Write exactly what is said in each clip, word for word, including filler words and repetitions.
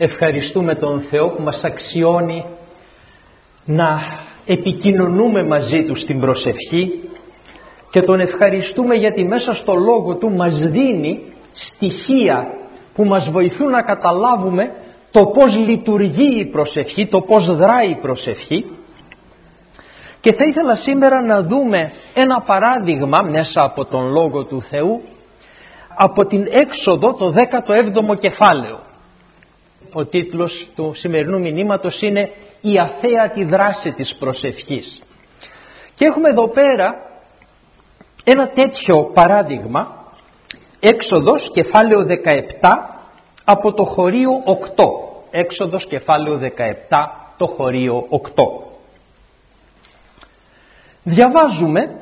ευχαριστούμε τον Θεό που μας αξιώνει να επικοινωνούμε μαζί Του στην προσευχή και τον ευχαριστούμε γιατί μέσα στο Λόγο Του μας δίνει στοιχεία που μας βοηθούν να καταλάβουμε το πώς λειτουργεί η προσευχή, το πώς δράει η προσευχή. Και θα ήθελα σήμερα να δούμε ένα παράδειγμα μέσα από τον Λόγο του Θεού από την Έξοδο, το δέκατο έβδομο κεφάλαιο. Ο τίτλος του σημερινού μηνύματος είναι «Η αθέατη δράση της προσευχής». Και έχουμε εδώ πέρα ένα τέτοιο παράδειγμα, Έξοδος κεφάλαιο δεκαεπτά από το χωρίο οκτώ. Έξοδος κεφάλαιο δεκαεπτά, το χωρίο οκτώ. Διαβάζουμε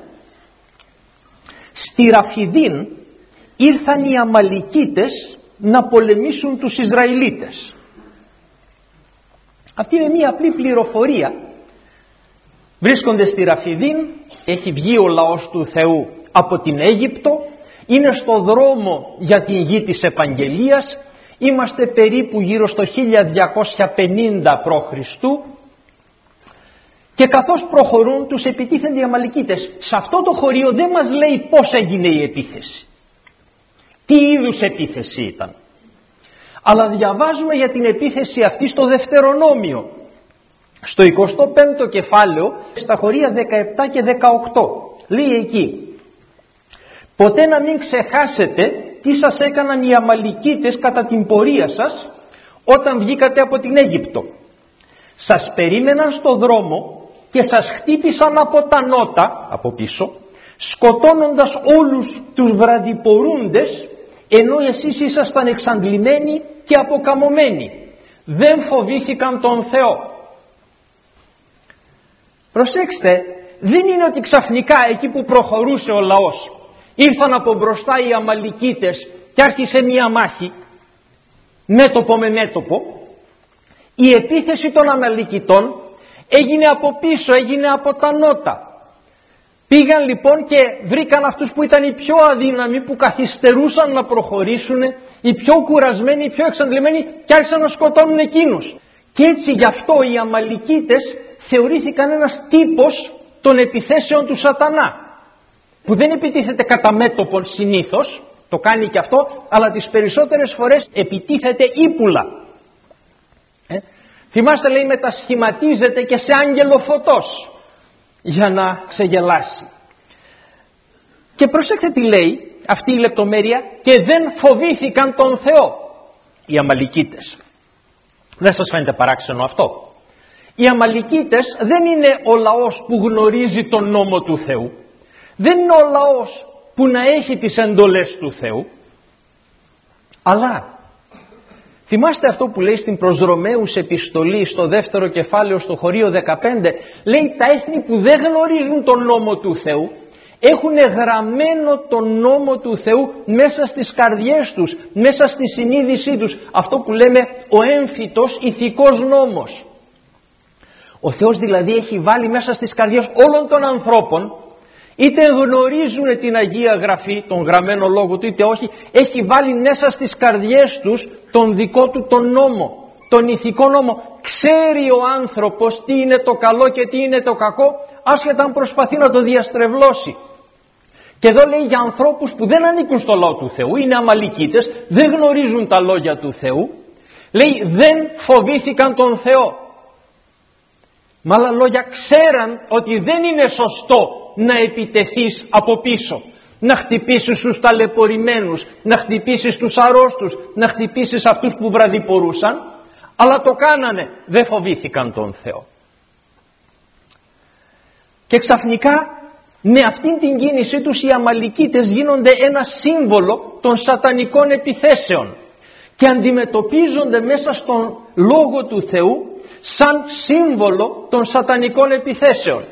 «Στη Ραφιδίν ήρθαν οι Αμαλικίτες να πολεμήσουν τους Ισραηλίτες». Αυτή είναι μία απλή πληροφορία. Βρίσκονται στη Ραφιδίν, έχει βγει ο λαός του Θεού από την Αίγυπτο, είναι στο δρόμο για την γη της Επαγγελίας, είμαστε περίπου γύρω στο χίλια διακόσια πενήντα π.Χ. και καθώς προχωρούν τους επιτίθενται οι Αμαλικίτες. Σε αυτό το χωρίο δεν μας λέει πώς έγινε η επίθεση, τι είδους επίθεση ήταν, αλλά διαβάζουμε για την επίθεση αυτή στο Δευτερονόμιο, στο εικοστό πέμπτο κεφάλαιο, στα χωρία δεκαεπτά και δεκαοκτώ. Λέει εκεί: «Ποτέ να μην ξεχάσετε τι σας έκαναν οι Αμαλικίτες κατά την πορεία σας όταν βγήκατε από την Αίγυπτο. Σας περίμεναν στο δρόμο και σας χτύπησαν από τα νότα, από πίσω, σκοτώνοντας όλους τους βραδιπορούντες, ενώ εσείς ήσασταν εξαντλημένοι και αποκαμωμένοι. Δεν φοβήθηκαν τον Θεό». Προσέξτε, δεν είναι ότι ξαφνικά εκεί που προχωρούσε ο λαός ήρθαν από μπροστά οι Αμαλικίτες και άρχισε μία μάχη μέτωπο με μέτωπο. Η επίθεση των Αμαλικιτών έγινε από πίσω, έγινε από τα νότα. Πήγαν λοιπόν και βρήκαν αυτούς που ήταν οι πιο αδύναμοι, που καθυστερούσαν να προχωρήσουν, οι πιο κουρασμένοι, οι πιο εξαντλημένοι, και άρχισαν να σκοτώνουν εκείνους. Και έτσι γι' αυτό οι Αμαλικίτες θεωρήθηκαν ένας τύπος των επιθέσεων του σατανά, που δεν επιτίθεται κατά μέτωπον συνήθως, το κάνει και αυτό, αλλά τις περισσότερες φορές επιτίθεται ύπουλα. Ε? Θυμάστε, λέει, μετασχηματίζεται και σε άγγελο φωτός για να ξεγελάσει. Και προσέξτε τι λέει αυτή η λεπτομέρεια: «Και δεν φοβήθηκαν τον Θεό» οι Αμαλικίτες. Δεν σας φαίνεται παράξενο αυτό? Οι Αμαλικίτες δεν είναι ο λαός που γνωρίζει τον νόμο του Θεού, δεν είναι ο λαός που να έχει τις εντολές του Θεού, αλλά θυμάστε αυτό που λέει στην προς Ρωμαίους επιστολή στο δεύτερο κεφάλαιο στο χωρίο δεκαπέντε, λέει τα έθνη που δεν γνωρίζουν τον νόμο του Θεού έχουν γραμμένο τον νόμο του Θεού μέσα στις καρδιές τους, μέσα στη συνείδησή τους, αυτό που λέμε ο έμφυτος ηθικός νόμος. Ο Θεός δηλαδή έχει βάλει μέσα στις καρδιές όλων των ανθρώπων, είτε γνωρίζουν την Αγία Γραφή, τον γραμμένο λόγο του, είτε όχι, έχει βάλει μέσα στις καρδιές τους τον δικό του τον νόμο, τον ηθικό νόμο. Ξέρει ο άνθρωπος τι είναι το καλό και τι είναι το κακό, άσχετα αν προσπαθεί να το διαστρεβλώσει. Και εδώ λέει για ανθρώπους που δεν ανήκουν στο λαό του Θεού, είναι Αμαλικίτες, δεν γνωρίζουν τα λόγια του Θεού, λέει δεν φοβήθηκαν τον Θεό. Με άλλα λόγια, ξέραν ότι δεν είναι σωστό να επιτεθείς από πίσω, να χτυπήσεις τους ταλαιπωρημένους, να χτυπήσεις τους αρρώστους, να χτυπήσεις αυτούς που βραδιπορούσαν, αλλά το κάνανε, δεν φοβήθηκαν τον Θεό. Και ξαφνικά με αυτήν την κίνησή τους οι Αμαλικίτες γίνονται ένα σύμβολο των σατανικών επιθέσεων και αντιμετωπίζονται μέσα στον Λόγο του Θεού σαν σύμβολο των σατανικών επιθέσεων.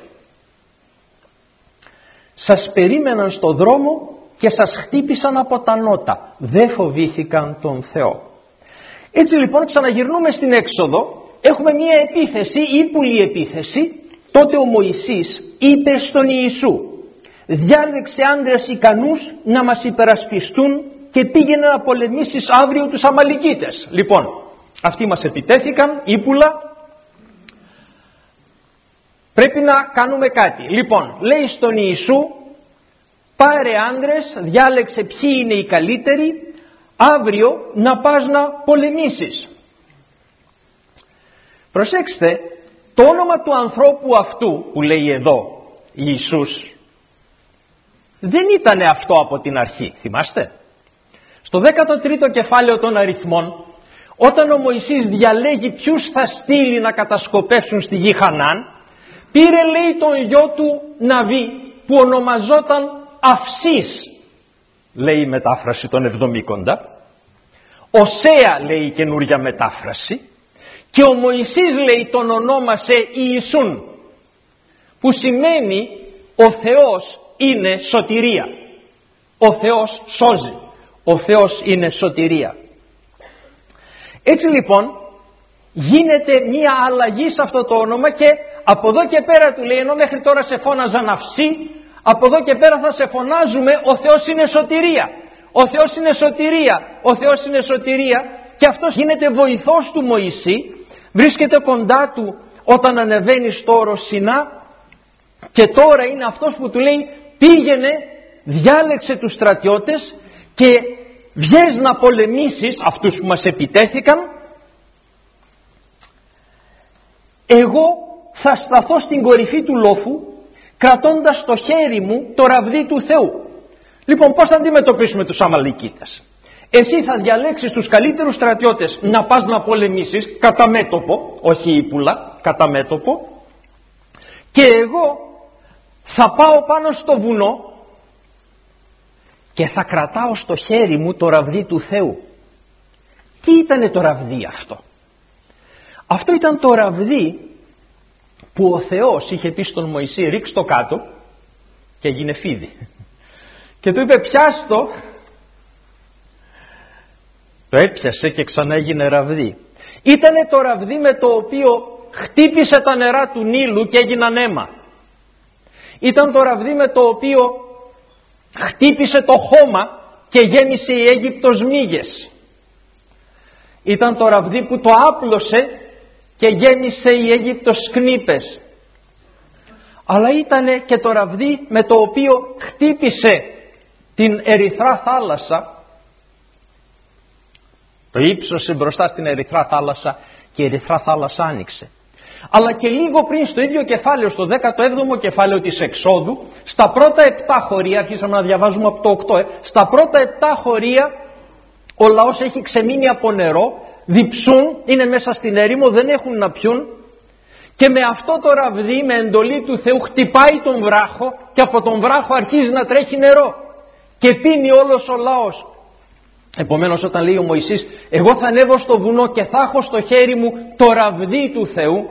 Σας περίμεναν στο δρόμο και σας χτύπησαν από τα νότα, δεν φοβήθηκαν τον Θεό. Έτσι λοιπόν ξαναγυρνούμε στην Έξοδο, έχουμε μία επίθεση, ύπουλη επίθεση. Τότε ο Μωυσής είπε στον Ιησού: «Διάλεξε άντρες ικανούς να μας υπερασπιστούν και πήγαινε να πολεμήσεις αύριο τους Αμαλικίτες». Λοιπόν, Αυτοί μας επιτέθηκαν, ύπουλα. Πρέπει να κάνουμε κάτι. Λοιπόν, λέει στον Ιησού, πάρε άντρες, διάλεξε ποιοι είναι οι καλύτεροι, αύριο να πας να πολεμήσεις. Προσέξτε, το όνομα του ανθρώπου αυτού που λέει εδώ Ιησούς δεν ήταν αυτό από την αρχή, θυμάστε. Στο δέκατο τρίτο κεφάλαιο των αριθμών, όταν ο Μωυσής διαλέγει ποιους θα στείλει να κατασκοπεύσουν στη γη Χανάν, πήρε λέει τον γιο του Ναβί που ονομαζόταν Αυσής, λέει η μετάφραση των Εβδομήκοντα, Οσέα λέει η καινούρια μετάφραση, και ο Μωυσής λέει τον ονόμασε Ιησούν, που σημαίνει ο Θεός είναι σωτηρία. Ο Θεός σώζει. Ο Θεός είναι σωτηρία. Έτσι λοιπόν γίνεται μία αλλαγή σε αυτό το όνομα και από εδώ και πέρα του λέει, ενώ μέχρι τώρα σε φώναζαν Αυσή, από εδώ και πέρα θα σε φωνάζουμε ο Θεός είναι σωτηρία. Ο Θεός είναι σωτηρία. Ο Θεός είναι σωτηρία. Και αυτός γίνεται βοηθός του Μωυσή, βρίσκεται κοντά του όταν ανεβαίνει στο όρο Σινά και τώρα είναι αυτός που του λέει πήγαινε, διάλεξε τους στρατιώτες και βγες να πολεμήσεις αυτούς που μας επιτέθηκαν. Εγώ θα σταθώ στην κορυφή του λόφου κρατώντας στο χέρι μου το ραβδί του Θεού. Λοιπόν, πώς θα αντιμετωπίσουμε τους Αμαλικίτες? Εσύ θα διαλέξεις τους καλύτερους στρατιώτες να πας να πολεμήσεις κατά μέτωπο, όχι ύπουλα, κατά μέτωπο, και εγώ θα πάω πάνω στο βουνό και θα κρατάω στο χέρι μου το ραβδί του Θεού. Τι ήτανε το ραβδί αυτό? Αυτό ήταν το ραβδί που ο Θεός είχε πει στον Μωυσή ρίξ' το κάτω και έγινε φίδι. Και του είπε πιάστο, το έπιασε και ξανά έγινε ραβδί. Ήτανε το ραβδί με το οποίο χτύπησε τα νερά του Νείλου και έγιναν αίμα. Ήταν το ραβδί με το οποίο χτύπησε το χώμα και γέμισε η Αίγυπτος μύγες. Ήταν το ραβδί που το άπλωσε και γέμισε η Αίγυπτος σκνήπες. Αλλά ήτανε και το ραβδί με το οποίο χτύπησε την Ερυθρά θάλασσα, το ύψωσε μπροστά στην Ερυθρά θάλασσα και η Ερυθρά θάλασσα άνοιξε. Αλλά και λίγο πριν στο ίδιο κεφάλαιο, στο δέκατο έβδομο κεφάλαιο της Εξόδου, στα πρώτα επτά χωρία, αρχίσαμε να διαβάζουμε από το οκτώ, ε, στα πρώτα επτά χωρία ο λαός έχει ξεμείνει από νερό, διψούν, είναι μέσα στην έρημο, δεν έχουν να πιούν και με αυτό το ραβδί, με εντολή του Θεού, χτυπάει τον βράχο και από τον βράχο αρχίζει να τρέχει νερό και πίνει όλος ο λαός. Επομένως όταν λέει ο Μωυσής εγώ θα ανέβω στο βουνό και θα έχω στο χέρι μου το ραβδί του Θεού,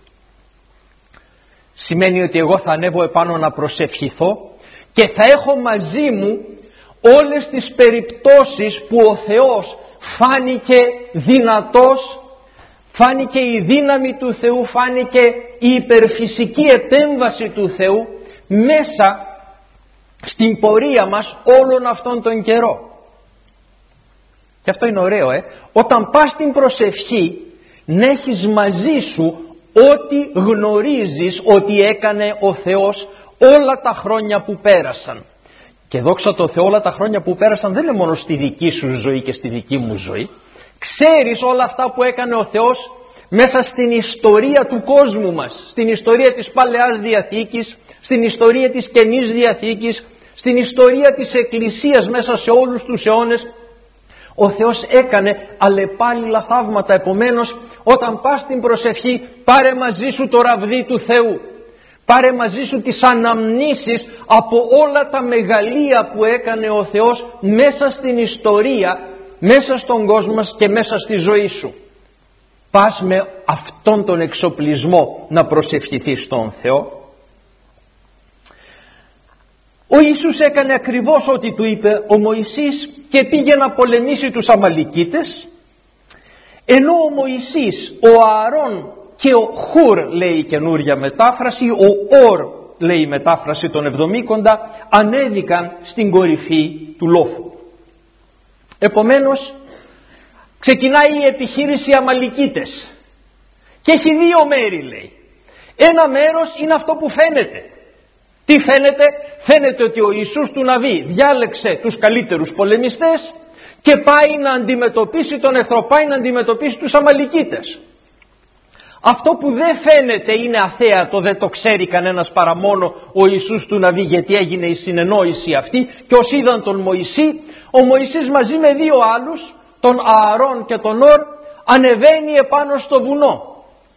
σημαίνει ότι εγώ θα ανέβω επάνω να προσευχηθώ και θα έχω μαζί μου όλες τις περιπτώσεις που ο Θεός φάνηκε δυνατός, φάνηκε η δύναμη του Θεού, φάνηκε η υπερφυσική επέμβαση του Θεού μέσα στην πορεία μας όλον αυτόν τον καιρό. Και αυτό είναι ωραίο, ε. Όταν πας στην προσευχή να έχεις μαζί σου ό,τι γνωρίζεις ότι έκανε ο Θεός όλα τα χρόνια που πέρασαν. Και δόξα τω Θεώ, όλα τα χρόνια που πέρασαν δεν είναι μόνο στη δική σου ζωή και στη δική μου ζωή. Ξέρεις όλα αυτά που έκανε ο Θεός μέσα στην ιστορία του κόσμου μας, στην ιστορία της Παλαιάς Διαθήκης, στην ιστορία της Καινής Διαθήκης, στην ιστορία της Εκκλησίας μέσα σε όλους τους αιώνες. Ο Θεός έκανε αλλεπάλληλα θαύματα. Επομένως όταν πας στην προσευχή πάρε μαζί σου το ραβδί του Θεού. Πάρε μαζί σου τις αναμνήσεις από όλα τα μεγαλεία που έκανε ο Θεός μέσα στην ιστορία, μέσα στον κόσμο μας και μέσα στη ζωή σου. Πας με αυτόν τον εξοπλισμό να προσευχηθείς στον Θεό. Ο Ιησούς έκανε ακριβώς ό,τι του είπε ο Μωυσής και πήγε να πολεμήσει τους Αμαλικίτες, ενώ ο Μωυσής, ο Ααρών και ο Χουρ λέει η καινούρια μετάφραση, ο Ορ λέει η μετάφραση των Εβδομήκοντα, ανέβηκαν στην κορυφή του λόφου. Επομένως ξεκινάει η επιχείρηση Αμαλικίτες. Και έχει δύο μέρη, λέει. Ένα μέρος είναι αυτό που φαίνεται. Τι φαίνεται? Φαίνεται ότι ο Ιησούς του Ναβί διάλεξε τους καλύτερους πολεμιστές και πάει να αντιμετωπίσει τον εχθρό, πάει να αντιμετωπίσει τους Αμαλικίτες. Αυτό που δεν φαίνεται είναι αθέατο, δεν το ξέρει κανένας παρά μόνο ο Ιησούς του Ναβί, γιατί έγινε η συνεννόηση αυτή και ως είδαν τον Μωυσή, ο Μωυσής μαζί με δύο άλλους, τον Ααρών και τον Ορ, ανεβαίνει επάνω στο βουνό.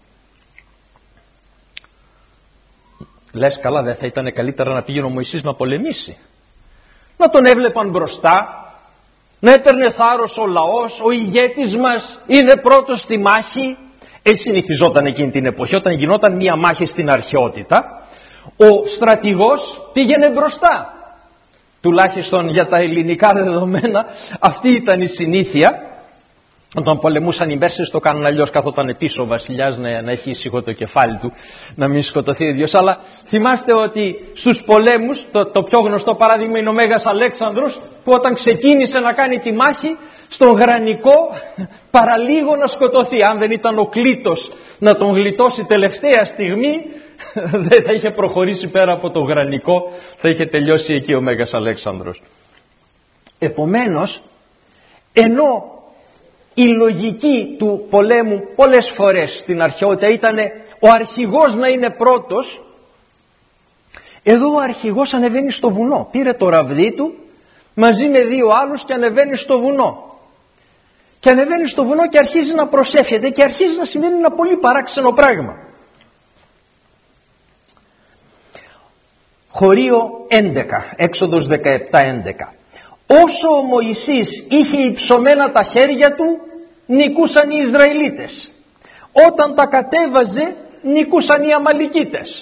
Λες, καλά, δεν θα ήταν καλύτερα να πήγαινε ο Μωυσής να πολεμήσει? Να τον έβλεπαν μπροστά, να έπαιρνε θάρρος ο λαός, ο ηγέτης μας είναι πρώτος στη μάχη. Έτσι συνηθιζόταν εκείνη την εποχή, όταν γινόταν μία μάχη στην αρχαιότητα, ο στρατηγός πήγαινε μπροστά. Τουλάχιστον για τα ελληνικά δεδομένα αυτή ήταν η συνήθεια. Όταν πολεμούσαν οι Πέρσες το κάνουν αλλιώς, καθόταν πίσω ο βασιλιάς να, να έχει ήσυχο το κεφάλι του, να μην σκοτωθεί ο ίδιος. Αλλά θυμάστε ότι στους πολέμους, το, το πιο γνωστό παράδειγμα είναι ο Μέγας Αλέξανδρος, που όταν ξεκίνησε να κάνει τη μάχη, στον Γρανικό παραλίγο να σκοτωθεί. Αν δεν ήταν ο Κλήτος να τον γλιτώσει τελευταία στιγμή, δεν θα είχε προχωρήσει πέρα από το Γρανικό, θα είχε τελειώσει εκεί ο Μέγας Αλέξανδρος. Επομένως, ενώ η λογική του πολέμου πολλές φορές στην αρχαιότητα ήταν ο αρχηγός να είναι πρώτος, εδώ ο αρχηγός ανεβαίνει στο βουνό. Πήρε το ραβδί του μαζί με δύο άλλους και ανεβαίνει στο βουνό. Και ανεβαίνει στο βουνό και αρχίζει να προσεύχεται και αρχίζει να συμβαίνει ένα πολύ παράξενο πράγμα. Χωρίο έντεκα, Έξοδος δεκαεπτά έντεκα. Όσο ο Μωυσής είχε υψωμένα τα χέρια του, νικούσαν οι Ισραηλίτες. Όταν τα κατέβαζε, νικούσαν οι Αμαλικίτες.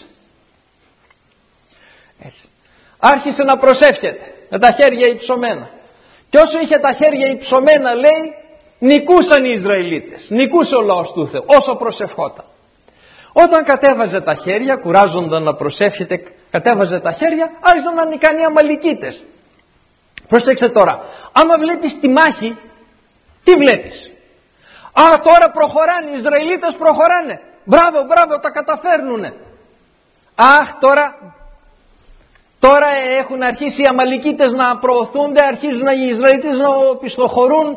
Έτσι. Άρχισε να προσεύχεται με τα χέρια υψωμένα. Και όσο είχε τα χέρια υψωμένα, λέει, νικούσαν οι Ισραηλίτες. Νικούσε ο λαός του Θεού, όσο προσευχόταν. Όταν κατέβαζε τα χέρια, κουράζονταν να προσεύχεται, κατέβαζε τα χέρια, άρχισαν να νικάνε οι Αμαλικίτες. Προσέξτε τώρα, άμα βλέπεις τη μάχη, τι βλέπεις? Α, τώρα προχωράνε, οι Ισραηλίτες προχωράνε. Μπράβο, μπράβο, τα καταφέρνουνε. Αχ, τώρα, τώρα έχουν αρχίσει οι Αμαλικίτες να προωθούνται, αρχίζουν οι Ισραηλίτες να οπισθοχωρούν.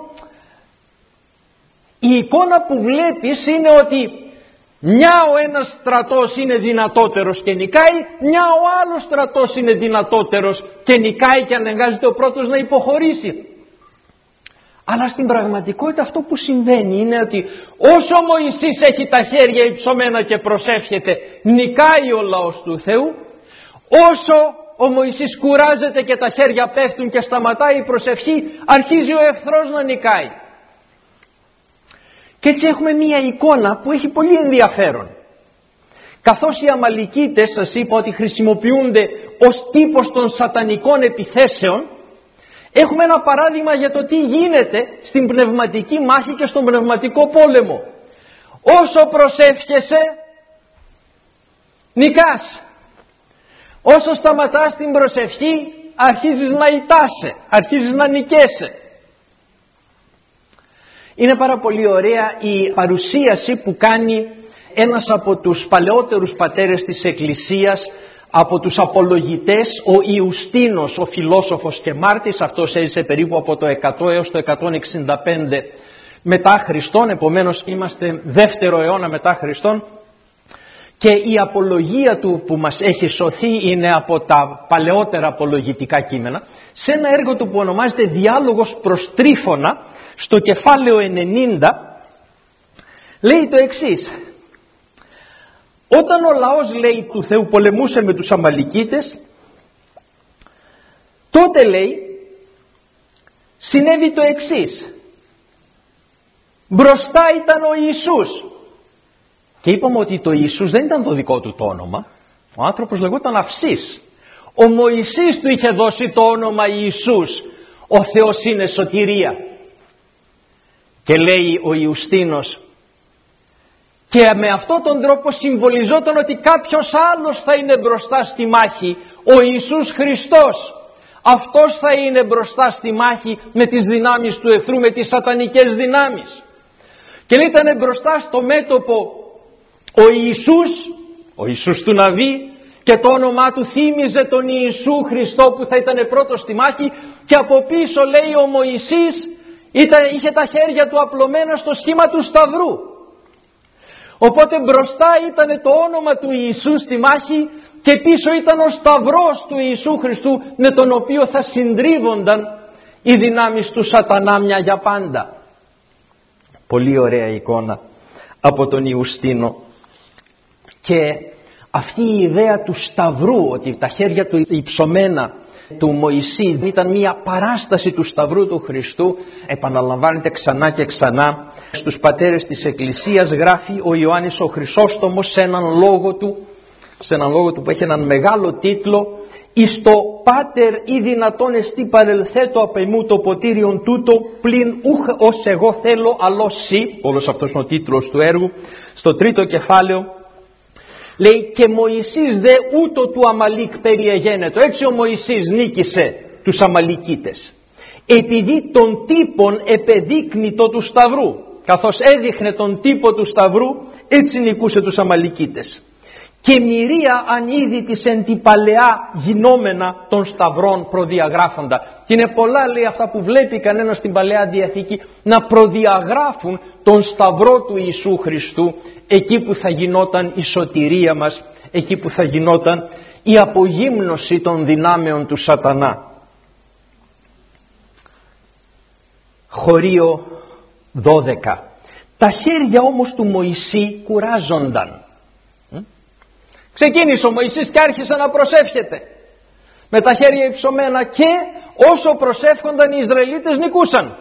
Η εικόνα που βλέπεις είναι ότι μια ο ένας στρατός είναι δυνατότερος και νικάει, μια ο άλλος στρατός είναι δυνατότερος και νικάει και αναγκάζεται ο πρώτος να υποχωρήσει. Αλλά στην πραγματικότητα αυτό που συμβαίνει είναι ότι όσο ο Μωυσής έχει τα χέρια υψωμένα και προσεύχεται, νικάει ο λαός του Θεού, όσο ο Μωυσής κουράζεται και τα χέρια πέφτουν και σταματάει η προσευχή, αρχίζει ο εχθρός να νικάει. Και έτσι έχουμε μία εικόνα που έχει πολύ ενδιαφέρον. Καθώς οι Αμαλικίτες, σας είπα ότι χρησιμοποιούνται ως τύπος των σατανικών επιθέσεων, έχουμε ένα παράδειγμα για το τι γίνεται στην πνευματική μάχη και στον πνευματικό πόλεμο. Όσο προσεύχεσαι, νικάς. Όσο σταματάς την προσευχή, αρχίζεις να ητάσαι, αρχίζεις να νικέσαι. Είναι πάρα πολύ ωραία η παρουσίαση που κάνει ένας από τους παλαιότερους πατέρες της Εκκλησίας, από τους απολογητές, ο Ιουστίνος, ο φιλόσοφος και μάρτης. Αυτός έζησε περίπου από το εκατό έως το εκατόν εξήντα πέντε μετά Χριστόν, επομένως είμαστε δεύτερο αιώνα μετά Χριστόν, και η απολογία του που μας έχει σωθεί είναι από τα παλαιότερα απολογητικά κείμενα. Σε ένα έργο του που ονομάζεται «Διάλογος προς Τρίφωνα», στο κεφάλαιο ενενήντα, λέει το εξής: όταν ο λαός, λέει, του Θεού πολεμούσε με τους Αμαλικίτες, τότε, λέει, συνέβη το εξής. Μπροστά ήταν ο Ιησούς. Και είπαμε ότι το Ιησούς δεν ήταν το δικό του το όνομα. Ο άνθρωπος λεγόταν Αυσής. Ο Μωυσής του είχε δώσει το όνομα Ιησούς. Ο Θεός είναι σωτηρία. Και λέει ο Ιουστίνος, και με αυτόν τον τρόπο συμβολιζόταν ότι κάποιος άλλος θα είναι μπροστά στη μάχη, ο Ιησούς Χριστός. Αυτός θα είναι μπροστά στη μάχη με τις δυνάμεις του εχθρού, με τις σατανικές δυνάμεις. Και ήταν μπροστά στο μέτωπο ο Ιησούς, ο Ιησούς του Ναβί, και το όνομά του θύμιζε τον Ιησού Χριστό που θα ήταν πρώτος στη μάχη, και από πίσω λέει ο Μωυσής ήταν, είχε τα χέρια του απλωμένα στο σχήμα του σταυρού. Οπότε μπροστά ήταν το όνομα του Ιησού στη μάχη και πίσω ήταν ο σταυρός του Ιησού Χριστού, με τον οποίο θα συντρίβονταν οι δυνάμεις του σατανά μια για πάντα. Πολύ ωραία εικόνα από τον Ιουστίνο. Και αυτή η ιδέα του σταυρού, ότι τα χέρια του υψωμένα του Μωυσή ήταν μια παράσταση του σταυρού του Χριστού, επαναλαμβάνεται ξανά και ξανά στους πατέρες της Εκκλησίας. Γράφει ο Ιωάννης ο Χρυσόστομος σε έναν λόγο του, σε έναν λόγο του που έχει έναν μεγάλο τίτλο, «Εις το Πάτερ ή δυνατόν εστί παρελθέτω απ' εμού το ποτήριον τούτο, πλην ούχ ως εγώ θέλω αλλός σύ». Όλος αυτός είναι ο τίτλος του έργου. Στο τρίτο κεφάλαιο λέει, «Και Μωυσής δε ούτω του Αμαλίκ περιεγένετο». Έτσι ο Μωυσής νίκησε τους Αμαλικίτες, επειδή τον τύπον επεδείκνητο του σταυρού. Καθώς έδειχνε τον τύπο του σταυρού, έτσι νικούσε τους Αμαλικίτες. «Και μυρία αν είδη της εν τη παλαιά γινόμενα των σταυρών προδιαγράφοντα». Και είναι πολλά, λέει, αυτά που βλέπει κανένας στην Παλαιά Διαθήκη να προδιαγράφουν τον σταυρό του Ιησού Χριστού, εκεί που θα γινόταν η σωτηρία μας, εκεί που θα γινόταν η απογύμνωση των δυνάμεων του σατανά. Χωρίο δώδεκα. Τα χέρια όμως του Μωυσή κουράζονταν. Ξεκίνησε ο Μωυσής και άρχισε να προσεύχεται με τα χέρια υψωμένα, και όσο προσεύχονταν οι Ισραηλίτες νικούσαν.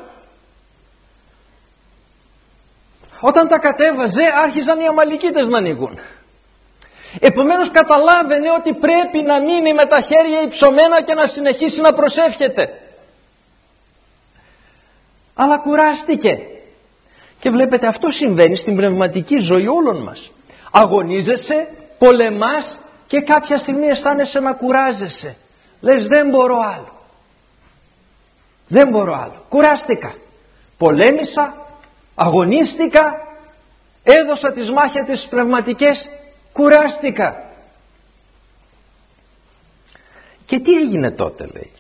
Όταν τα κατέβαζε άρχισαν οι Αμαλικίτες να νικούν. Επομένως καταλάβαινε ότι πρέπει να μείνει με τα χέρια υψωμένα και να συνεχίσει να προσεύχεται. Αλλά κουράστηκε. Και βλέπετε, αυτό συμβαίνει στην πνευματική ζωή όλων μας. Αγωνίζεσαι, πολεμάς και κάποια στιγμή αισθάνεσαι να κουράζεσαι. Λες, δεν μπορώ άλλο. Δεν μπορώ άλλο. Κουράστηκα. Πολέμησα, αγωνίστηκα, έδωσα τις μάχες τις πνευματικές, κουράστηκα. Και τι έγινε τότε, λέει.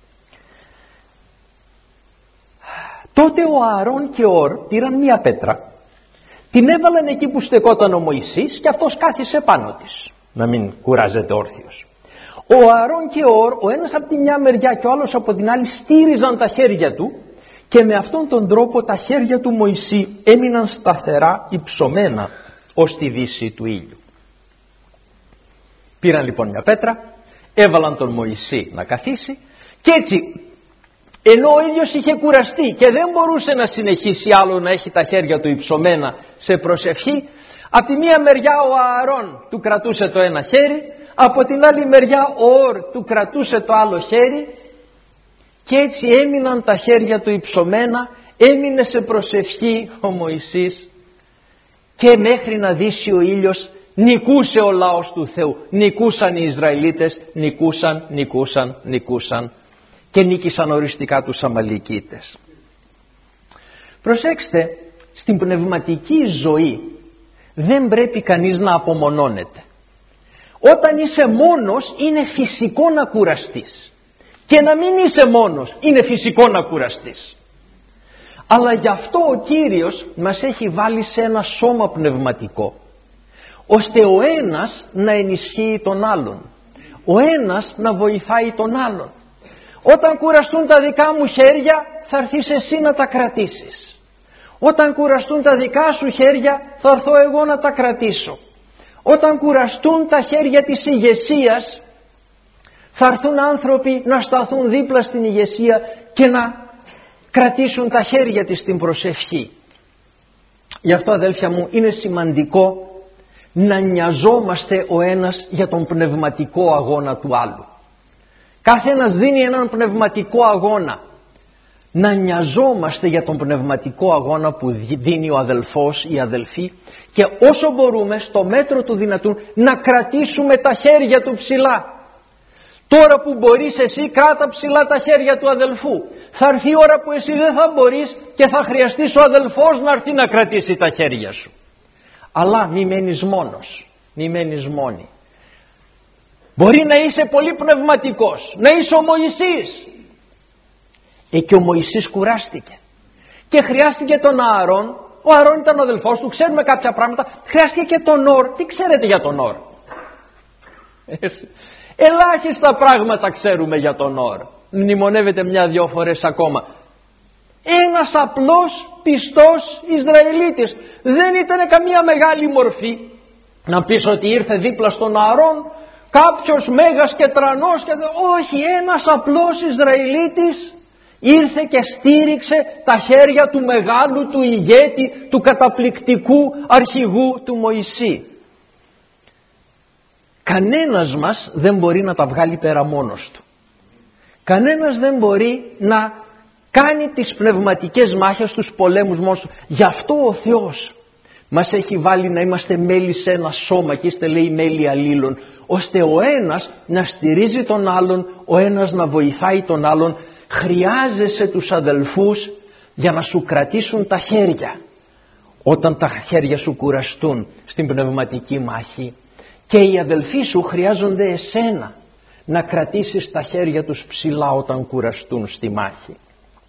Τότε ο Ααρών και ο Ορ πήραν μία πέτρα, την έβαλαν εκεί που στεκόταν ο Μωυσής και αυτός κάθισε πάνω της, να μην κουράζεται όρθιος. Ο Ααρών και ο Ορ, ο ένας από τη μια μεριά και ο άλλος από την άλλη, στήριζαν τα χέρια του, και με αυτόν τον τρόπο τα χέρια του Μωυσή έμειναν σταθερά υψωμένα ως τη δύση του ήλιου. Πήραν λοιπόν μια πέτρα, έβαλαν τον Μωυσή να καθίσει, και έτσι, ενώ ο ίδιος είχε κουραστεί και δεν μπορούσε να συνεχίσει άλλο να έχει τα χέρια του υψωμένα σε προσευχή, από τη μία μεριά ο Ααρών του κρατούσε το ένα χέρι, από την άλλη μεριά ο Ορ του κρατούσε το άλλο χέρι, και έτσι έμειναν τα χέρια του υψωμένα, έμεινε σε προσευχή ο Μωυσής, και μέχρι να δύσει ο ήλιος νικούσε ο λαός του Θεού. Νικούσαν οι Ισραηλίτες, νικούσαν, νικούσαν, νικούσαν και νίκησαν οριστικά τους Αμαλικίτες. Προσέξτε, στην πνευματική ζωή δεν πρέπει κανείς να απομονώνεται. Όταν είσαι μόνος είναι φυσικό να κουραστείς, και να μην είσαι μόνος είναι φυσικό να κουραστείς. Αλλά γι' αυτό ο Κύριος μας έχει βάλει σε ένα σώμα πνευματικό, ώστε ο ένας να ενισχύει τον άλλον, ο ένας να βοηθάει τον άλλον. Όταν κουραστούν τα δικά μου χέρια θα έρθεις εσύ να τα κρατήσεις. Όταν κουραστούν τα δικά σου χέρια θα έρθω εγώ να τα κρατήσω. Όταν κουραστούν τα χέρια της ηγεσίας θα έρθουν άνθρωποι να σταθούν δίπλα στην ηγεσία και να κρατήσουν τα χέρια της στην προσευχή. Γι' αυτό, αδέλφια μου, είναι σημαντικό να νοιαζόμαστε ο ένας για τον πνευματικό αγώνα του άλλου. Κάθε ένας δίνει έναν πνευματικό αγώνα. Να νοιαζόμαστε για τον πνευματικό αγώνα που δίνει ο αδελφός ή η αδελφή, και όσο μπορούμε στο μέτρο του δυνατού να κρατήσουμε τα χέρια του ψηλά. Τώρα που μπορείς εσύ, κράτα ψηλά τα χέρια του αδελφού. Θα έρθει η ώρα που εσύ δεν θα μπορείς και θα χρειαστείς ο αδελφός να έρθει να κρατήσει τα χέρια σου. Αλλά μη μένεις μόνος, μη μένεις μόνη. Μπορεί να είσαι πολύ πνευματικός, να είσαι ο Μωυσής. Ε, και ο Μωυσής κουράστηκε. Και χρειάστηκε τον Ααρών. Ο Ααρών ήταν ο αδελφός του, ξέρουμε κάποια πράγματα. Χρειάστηκε και τον Ορ. Τι ξέρετε για τον Ορ? Ελάχιστα πράγματα ξέρουμε για τον Ορ. Μνημονεύεται μια-δυο φορές ακόμα. Ένας απλός πιστός Ισραηλίτης. Δεν ήταν καμία μεγάλη μορφή. Να πεις ότι ήρθε δίπλα στον Ααρών κάποιος μέγας και τρανός και... όχι, ένας απλός Ισραηλίτης ήρθε και στήριξε τα χέρια του μεγάλου, του ηγέτη, του καταπληκτικού αρχηγού του Μωυσή. Κανένας μας δεν μπορεί να τα βγάλει πέρα μόνος του. Κανένας δεν μπορεί να κάνει τις πνευματικές μάχες, τους πολέμους μόνος του. Γι' αυτό ο Θεός μας έχει βάλει να είμαστε μέλη σε ένα σώμα, και είστε, λέει, μέλη αλλήλων, ώστε ο ένας να στηρίζει τον άλλον, ο ένας να βοηθάει τον άλλον. Χρειάζεσαι τους αδελφούς για να σου κρατήσουν τα χέρια όταν τα χέρια σου κουραστούν στην πνευματική μάχη, και οι αδελφοί σου χρειάζονται εσένα να κρατήσεις τα χέρια τους ψηλά όταν κουραστούν στη μάχη.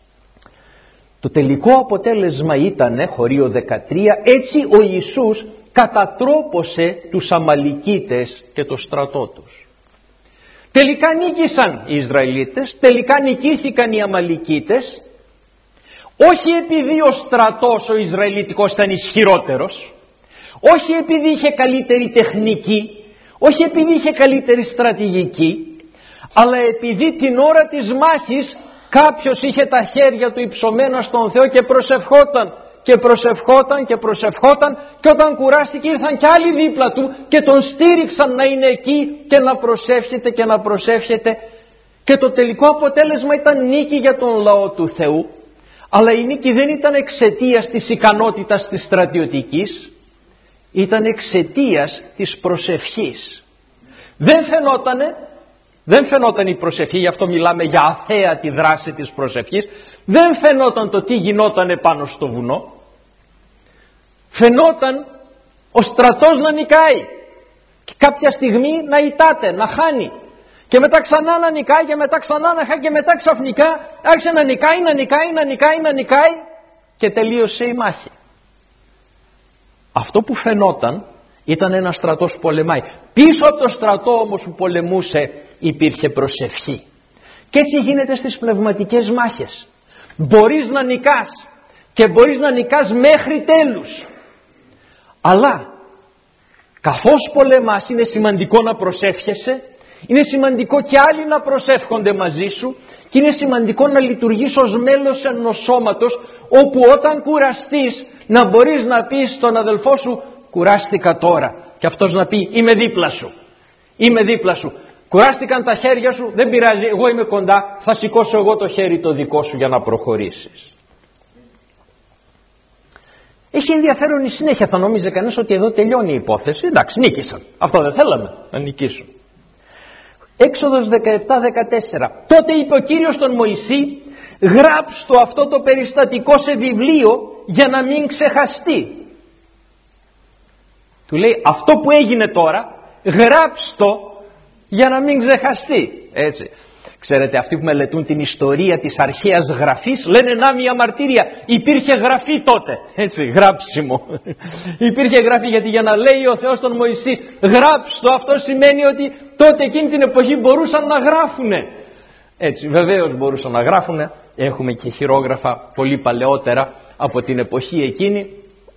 Το τελικό αποτέλεσμα ήτανε, χωρίο δεκατρία, έτσι ο Ιησούς κατατρόπωσε τους Αμαλικίτες και το στρατό τους. Τελικά νίκησαν οι Ισραηλίτες, τελικά νικήθηκαν οι Αμαλικίτες, όχι επειδή ο στρατός ο Ισραηλιτικός ήταν ισχυρότερος, όχι επειδή είχε καλύτερη τεχνική, όχι επειδή είχε καλύτερη στρατηγική, αλλά επειδή την ώρα της μάχης κάποιος είχε τα χέρια του υψωμένα στον Θεό και προσευχόταν και προσευχόταν και προσευχόταν, και όταν κουράστηκε ήρθαν κι άλλοι δίπλα του και τον στήριξαν να είναι εκεί και να προσεύχεται και να προσεύχεται, και το τελικό αποτέλεσμα ήταν νίκη για τον λαό του Θεού. Αλλά η νίκη δεν ήταν εξαιτίας της ικανότητας της στρατιωτικής, ήταν εξαιτίας της προσευχής. Δεν φαινότανε, δεν φαινόταν η προσευχή, γι' αυτό μιλάμε για αθέατη δράση της προσευχής. Δεν φαινόταν το τι γινότανε πάνω στο βουνό. Φαινόταν ο στρατός να νικάει και κάποια στιγμή να ητάται, να χάνει, και μετά ξανά να νικάει και μετά ξανά να χάνει, και μετά ξαφνικά άρχισε να νικάει, να νικάει, να νικάει, να νικάει και τελείωσε η μάχη. Αυτό που φαινόταν ήταν ένας στρατός που πολεμάει. Πίσω από το στρατό όμως που πολεμούσε υπήρχε προσευχή. Και έτσι γίνεται στις πνευματικές μάχες. Μπορείς να νικάς και μπορείς να νικάς μέχρι τέλους. Αλλά καθώς πολεμάς είναι σημαντικό να προσεύχεσαι, είναι σημαντικό και άλλοι να προσεύχονται μαζί σου, και είναι σημαντικό να λειτουργείς ως μέλος ενός σώματος, όπου όταν κουραστείς να μπορείς να πεις στον αδελφό σου κουράστηκα τώρα, και αυτός να πει είμαι δίπλα σου, είμαι δίπλα σου. Κουράστηκαν τα χέρια σου, δεν πειράζει, εγώ είμαι κοντά, θα σηκώσω εγώ το χέρι το δικό σου για να προχωρήσεις. Έχει ενδιαφέρον η συνέχεια. Θα νόμιζε κανείς ότι εδώ τελειώνει η υπόθεση. Εντάξει, νίκησαν. Αυτό δεν θέλαμε, να νικήσουν. Έξοδος δεκαεπτά δεκατέσσερα. Τότε είπε ο Κύριος στον Μωυσή, γράψ' το αυτό το περιστατικό σε βιβλίο για να μην ξεχαστεί. Του λέει αυτό που έγινε τώρα, γράψ' το για να μην ξεχαστεί. Έτσι. Ξέρετε, αυτοί που μελετούν την ιστορία της αρχαίας γραφής λένε να μια μαρτύρια. Υπήρχε γραφή τότε. Έτσι, γράψιμο. Υπήρχε γραφή, γιατί για να λέει ο Θεός τον Μωυσή γράψτε, αυτό σημαίνει ότι τότε εκείνη την εποχή μπορούσαν να γράφουνε. Έτσι, βεβαίως μπορούσαν να γράφουνε. Έχουμε και χειρόγραφα πολύ παλαιότερα από την εποχή εκείνη.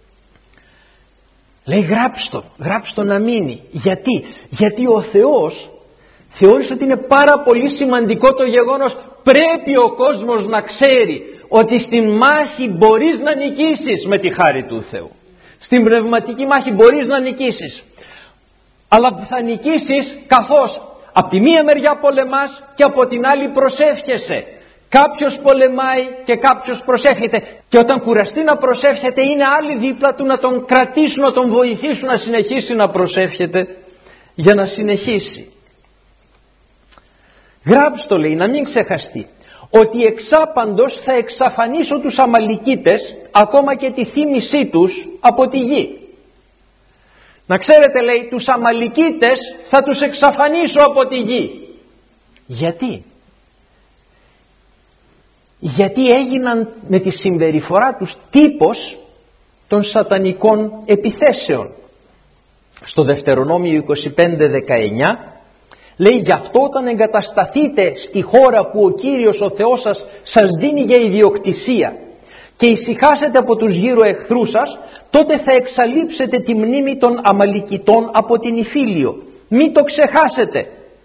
Λέει γράψτο, γράψτο να μείνει. Γιατί, γιατί ο Θεός θεώρησε ότι είναι πάρα πολύ σημαντικό το γεγονός, πρέπει ο κόσμος να ξέρει ότι στην μάχη μπορείς να νικήσεις με τη χάρη του Θεού. Στην πνευματική μάχη μπορείς να νικήσεις, αλλά θα νικήσεις καθώς από τη μία μεριά πολεμάς και από την άλλη προσεύχεσαι. Κάποιος πολεμάει και κάποιος προσεύχεται, και όταν κουραστεί να προσεύχεται είναι άλλοι δίπλα του να τον κρατήσουν, να τον βοηθήσουν να συνεχίσει να προσεύχεται για να συνεχίσει. Γράψτε το, λέει, να μην ξεχαστεί, ότι εξάπαντος θα εξαφανίσω τους Αμαλικίτες, ακόμα και τη θύμησή τους από τη γη. Να ξέρετε, λέει, τους Αμαλικίτες θα τους εξαφανίσω από τη γη. Γιατί? Γιατί έγιναν με τη συμπεριφορά τους τύπος των σατανικών επιθέσεων. Στο Δευτερονόμιο είκοσι πέντε δεκαεννιά λέει, γι' αυτό όταν εγκατασταθείτε στη χώρα που ο Κύριος ο Θεός σας σας δίνει για ιδιοκτησία και ησυχάσετε από τους γύρω εχθρούς σας, τότε θα εξαλείψετε τη μνήμη των Αμαλικιτών από την Ιφίλιο. Μην το ξεχάσετε.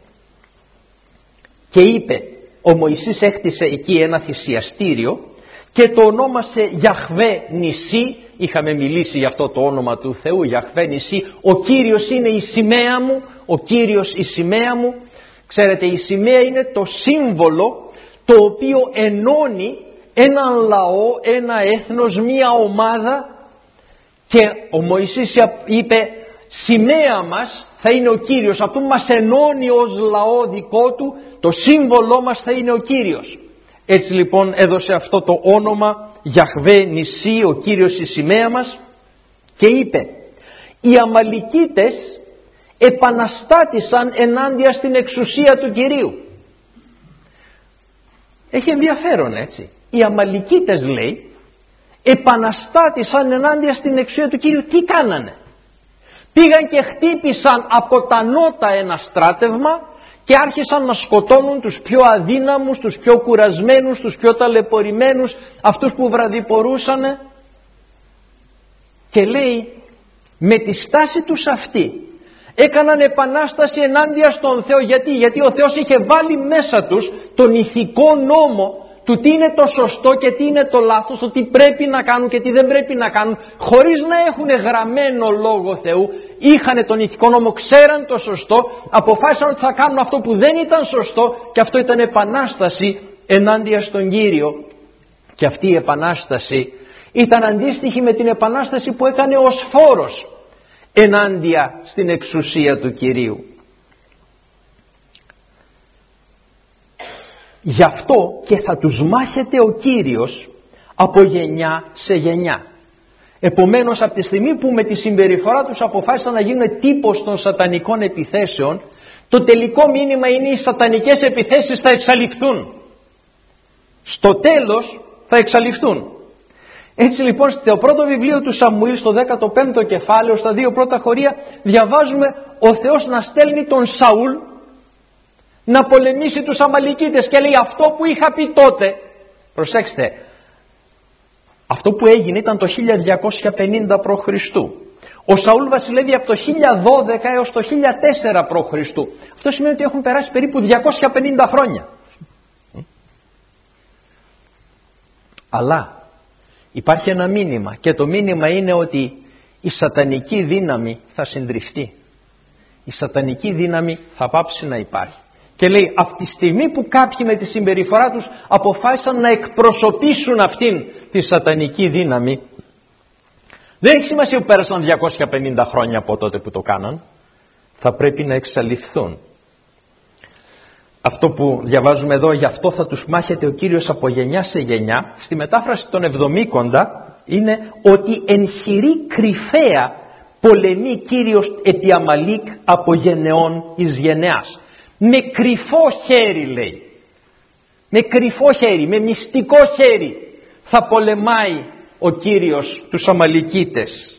Και είπε, ο Μωυσής έκτισε εκεί ένα θυσιαστήριο και το ονόμασε Γιαχβέ Νησί. Είχαμε μιλήσει για αυτό το όνομα του Θεού, Γιαχβέ Νησί. Ο Κύριος είναι η σημαία μου, ο Κύριος η σημαία μου. Ξέρετε, η σημαία είναι το σύμβολο το οποίο ενώνει έναν λαό, ένα έθνος, μία ομάδα, και ο Μωυσής είπε, σημαία μας θα είναι ο Κύριος, αυτό που μας ενώνει ως λαό δικό του, το σύμβολό μας θα είναι ο Κύριος. Έτσι λοιπόν έδωσε αυτό το όνομα Γιαχβέ Νησί, ο Κύριος η σημαία μας, και είπε, οι Αμαλικίτες επαναστάτησαν ενάντια στην εξουσία του Κυρίου. Έχει ενδιαφέρον, έτσι. Οι Αμαλικίτες, λέει, επαναστάτησαν ενάντια στην εξουσία του Κυρίου. Τι κάνανε? Πήγαν και χτύπησαν από τα νότα ένα στράτευμα και άρχισαν να σκοτώνουν τους πιο αδύναμους, τους πιο κουρασμένους, τους πιο ταλαιπωρημένους, αυτούς που βραδιπορούσανε. Και λέει, με τη στάση τους αυτή έκαναν επανάσταση ενάντια στον Θεό. Γιατί? Γιατί ο Θεός είχε βάλει μέσα τους τον ηθικό νόμο του τι είναι το σωστό και τι είναι το λάθος, το τι πρέπει να κάνουν και τι δεν πρέπει να κάνουν, χωρίς να έχουν γραμμένο λόγο Θεού. Είχανε τον ηθικό νόμο, ξέραν το σωστό, αποφάσισαν ότι θα κάνουν αυτό που δεν ήταν σωστό, και αυτό ήταν επανάσταση ενάντια στον Κύριο. Και αυτή η επανάσταση ήταν αντίστοιχη με την επανάσταση που έκανε ο Σφόρος ενάντια στην εξουσία του Κυρίου. Γι' αυτό και θα τους μάχεται ο Κύριος από γενιά σε γενιά. Επομένως, από τη στιγμή που με τη συμπεριφορά τους αποφάσισαν να γίνουν τύπος των σατανικών επιθέσεων, το τελικό μήνυμα είναι οι σατανικές επιθέσεις θα εξαλειφθούν. Στο τέλος θα εξαλειφθούν. Έτσι λοιπόν, στο πρώτο βιβλίο του Σαμουήλ, στο δέκατο πέμπτο κεφάλαιο, στα δύο πρώτα χωρία, διαβάζουμε ο Θεός να στέλνει τον Σαούλ να πολεμήσει τους Αμαλικίτες, και λέει, αυτό που είχα πει τότε, προσέξτε, αυτό που έγινε ήταν το χίλια διακόσια πενήντα π.Χ. Ο Σαούλ βασιλεύει από το χίλια δώδεκα έως το χίλια τέσσερα π.Χ. Αυτό σημαίνει ότι έχουν περάσει περίπου διακόσια πενήντα χρόνια. Αλλά υπάρχει ένα μήνυμα, και το μήνυμα είναι ότι η σατανική δύναμη θα συντριφτεί. Η σατανική δύναμη θα πάψει να υπάρχει. Και λέει, από τη στιγμή που κάποιοι με τη συμπεριφορά τους αποφάσισαν να εκπροσωπήσουν αυτήν τη σατανική δύναμη, δεν έχει σημασία που πέρασαν διακόσια πενήντα χρόνια από τότε που το κάναν, θα πρέπει να εξαλειφθούν. Αυτό που διαβάζουμε εδώ, γι' αυτό θα τους μάχεται ο Κύριος από γενιά σε γενιά, στη μετάφραση των εβδομήκοντα είναι ότι εν χειρή κρυφαία πολεμεί Κύριος επί Αμαλίκ από γενεών εις γενεάς. Με κρυφό χέρι, λέει, με κρυφό χέρι, με μυστικό χέρι θα πολεμάει ο Κύριος τους Αμαλικίτες.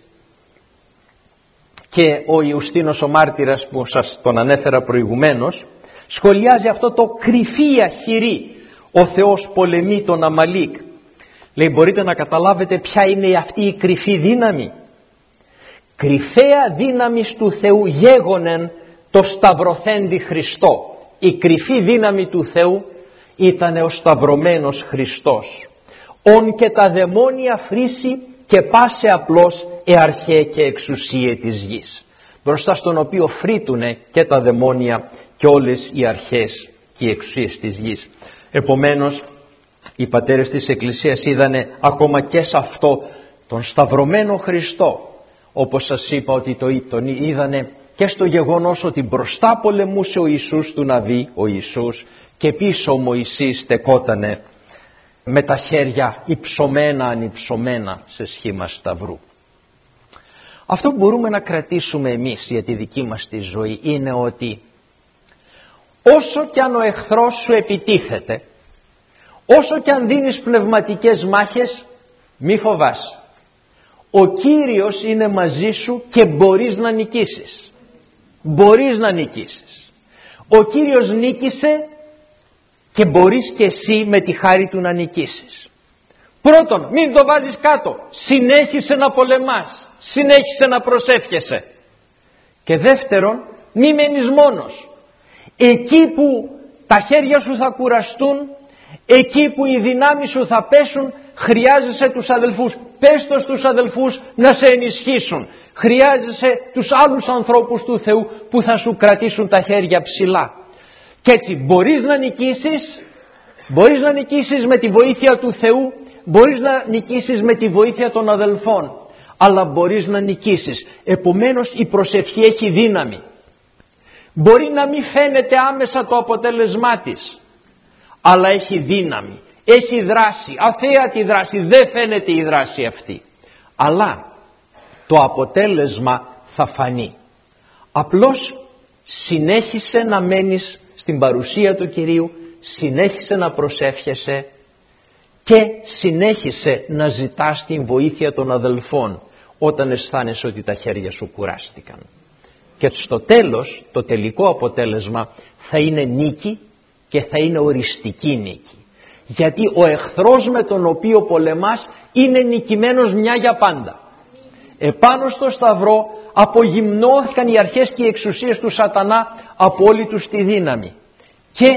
Και ο Ιουστίνος ο μάρτυρας που σας τον ανέφερα προηγουμένως σχολιάζει αυτό το κρυφία χειρή. Ο Θεός πολεμεί τον Αμαλίκ. Λέει, μπορείτε να καταλάβετε ποια είναι αυτή η κρυφή δύναμη? Κρυφαία δύναμη του Θεού γέγονεν το σταυρωθέντη Χριστό. Η κρυφή δύναμη του Θεού ήταν ο σταυρωμένος Χριστός. Ον και τα δαιμόνια φρύσει και πάσε απλώς εαρχέ και εξουσίε της γης. Μπροστά στον οποίο φρύτουνε και τα δαιμόνια και όλες οι αρχές και οι εξουσίες της γης. Επομένως, οι πατέρες της Εκκλησίας είδανε ακόμα και σε αυτό τον σταυρωμένο Χριστό, όπως σας είπα ότι το, τον είδανε και στο γεγονός ότι μπροστά πολεμούσε ο Ιησούς του Ναβί, ο Ιησούς, και πίσω ο Μωυσής στεκότανε με τα χέρια υψωμένα ανυψωμένα σε σχήμα σταυρού. Αυτό που μπορούμε να κρατήσουμε εμείς για τη δική μας τη ζωή είναι ότι όσο κι αν ο εχθρός σου επιτίθεται, όσο κι αν δίνεις πνευματικές μάχες, μη φοβάσαι. Ο Κύριος είναι μαζί σου και μπορείς να νικήσεις. Μπορείς να νικήσεις. Ο Κύριος νίκησε και μπορείς και εσύ με τη χάρη του να νικήσεις. Πρώτον, μην το βάζεις κάτω. Συνέχισε να πολεμάς. Συνέχισε να προσεύχεσαι. Και δεύτερον, μη μένεις μόνος. Εκεί που τα χέρια σου θα κουραστούν, εκεί που οι δυνάμεις σου θα πέσουν, χρειάζεσαι τους αδελφούς. Πες το στους αδελφούς να σε ενισχύσουν. Χρειάζεσαι τους άλλους ανθρώπους του Θεού που θα σου κρατήσουν τα χέρια ψηλά. Και έτσι μπορείς να νικήσεις, μπορείς να νικήσεις με τη βοήθεια του Θεού, μπορείς να νικήσεις με τη βοήθεια των αδελφών, αλλά μπορείς να νικήσεις. Επομένως η προσευχή έχει δύναμη. Μπορεί να μην φαίνεται άμεσα το αποτέλεσμά της, αλλά έχει δύναμη, έχει δράση, αθέατη δράση, δεν φαίνεται η δράση αυτή, αλλά το αποτέλεσμα θα φανεί. Απλώς συνέχισε να μένεις στην παρουσία του Κυρίου, συνέχισε να προσεύχεσαι και συνέχισε να ζητάς την βοήθεια των αδελφών όταν αισθάνεσαι ότι τα χέρια σου κουράστηκαν. Και στο τέλος, το τελικό αποτέλεσμα θα είναι νίκη και θα είναι οριστική νίκη. Γιατί ο εχθρός με τον οποίο πολεμάς είναι νικημένος μια για πάντα. Επάνω στο σταυρό απογυμνώθηκαν οι αρχές και οι εξουσίες του σατανά από όλη τους τη δύναμη. Και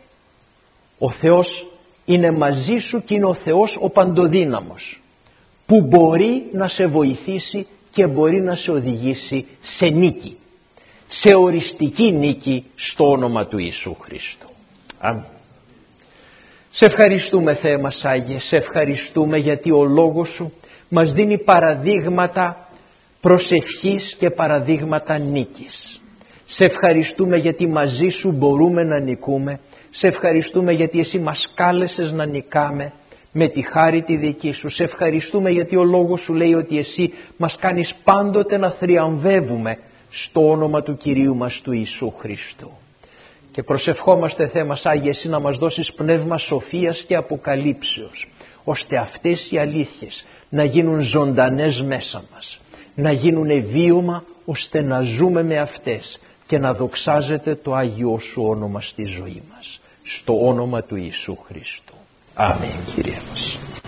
ο Θεός είναι μαζί σου και είναι ο Θεός ο παντοδύναμος, που μπορεί να σε βοηθήσει και μπορεί να σε οδηγήσει σε νίκη, σε οριστική νίκη στο όνομα του Ιησού Χριστού. Αμήν. Σε ευχαριστούμε Θεέ μας Άγιε, σε ευχαριστούμε γιατί ο λόγος σου μας δίνει παραδείγματα προσευχής και παραδείγματα νίκης. Σε ευχαριστούμε γιατί μαζί σου μπορούμε να νικούμε. Σε ευχαριστούμε γιατί εσύ μας κάλεσες να νικάμε με τη χάρη τη δική σου. Σε ευχαριστούμε γιατί ο λόγος σου λέει ότι εσύ μας κάνεις πάντοτε να θριαμβεύουμε στο όνομα του Κυρίου μας του Ιησού Χριστού. Και προσευχόμαστε Θεέ μας Άγιε εσύ να μας δώσεις πνεύμα σοφίας και αποκαλύψεως, ώστε αυτές οι αλήθειες να γίνουν ζωντανές μέσα μας, να γίνουν βίωμα ώστε να ζούμε με αυτές και να δοξάζεται το Άγιο σου όνομα στη ζωή μας. Στο όνομα του Ιησού Χριστού. Αμήν Κύριε μας.